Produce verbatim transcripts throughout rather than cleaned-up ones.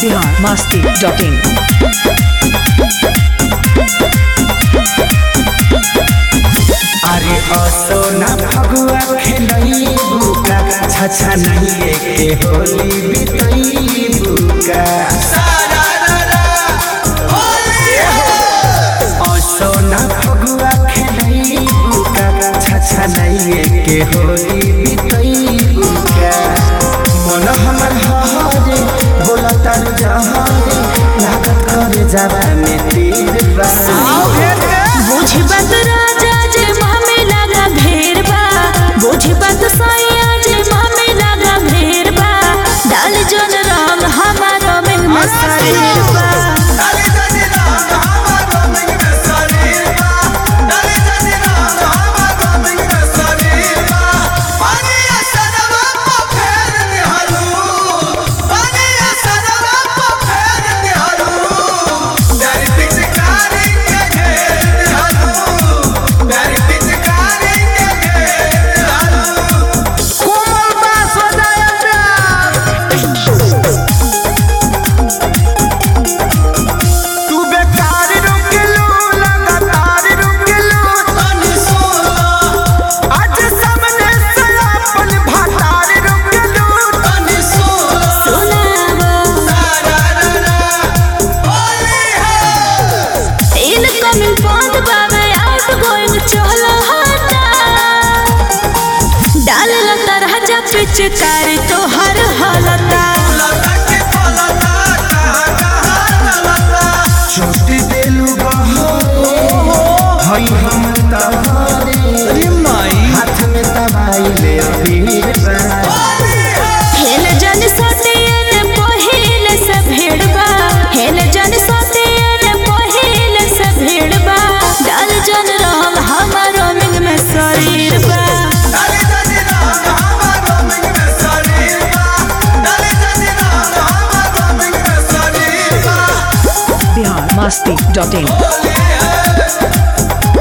Bihar masti dot इन। अरे असोना फगुआ खेलई बुका छछा नहीं के होली बितई बुका असोना फगुआ खेलई बुका छछा नहीं के होली बितई बुका मन हमर हरे बोला तर जहारे लागत करे जावा में तीर बा बुझ बात राजा जे मामे लगा भेरबा बुझ बात सैया जे मामे लगा भेरबा डाल जन रंग हमारो में मसरेबा डाले जनी रंग हमारो में मसरेबा डाले जनी रंग हमारो में मसरेबा पानी असरवा को फेर निहारू पानी असरवा को फेर निहारू डाली पिचकारी के घेर निहारू डाली पिचकारी के घेर निहारू कोमल बास बजाया तू बेकार रुकलू लगातार रुकलू तनी सोला आज सामने से अपन भातार रुकलू तनी सोला सुनावा तारारा होली है इनकमिंग बंद बावे आउट गोइंग चलो हटा डाल लता राजा पिचकारी तो हर हलता लता के फलता कहाँ कहाँ लता छोटी देलू बहारे हई हम तहारे अरे माई हाथ में दवाई ले अबीर बा हेल जन सोटियन पहिल से भेड़बा हेल जन सोटियन पहिल से भेड़बा डाल जन रंग हमारो मिंग में शरीर बा डाले जनी रंग हमारो में मसरेबा डाले जनी रंग हमारो में मसरेबा बिहार मस्ती डॉट इन। होली है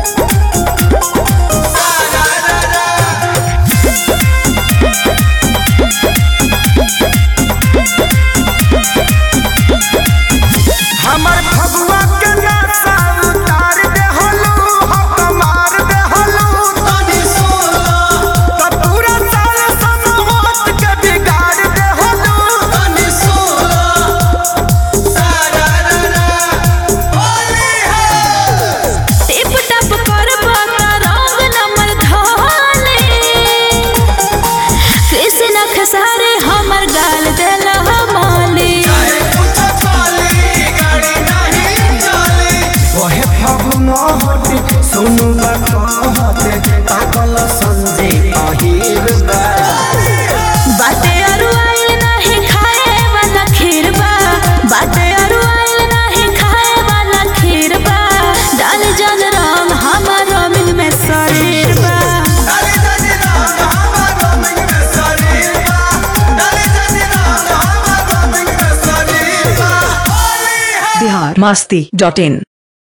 हमर फगुआ के नशा उतार दे हलू हम मार दे हलू तनी सोला तब पूरा साल समोत के बिगाड़ दे हलू तनी सोला तारारा होली है टिप टप करबा का रंग नमर धाले कृष्ण खसारे हमर गाल देला माले चाहे कुछ चाली गाड़ी नहीं चली ओहे फगुन हटे सोनू कहते पागल संजे अहिर बा बाटे अरु आइल नाही खाए वाला खीरबा बाटे अरु आइल नाही खाए वाला खीरबा डाल जन रंग हमारो मिंग में शरीरबा डाले जनी रंग हमारो में मसरेबा डाले जनी रंग हमारो में मसरेबा होली है बिहार मस्ती डॉट इन।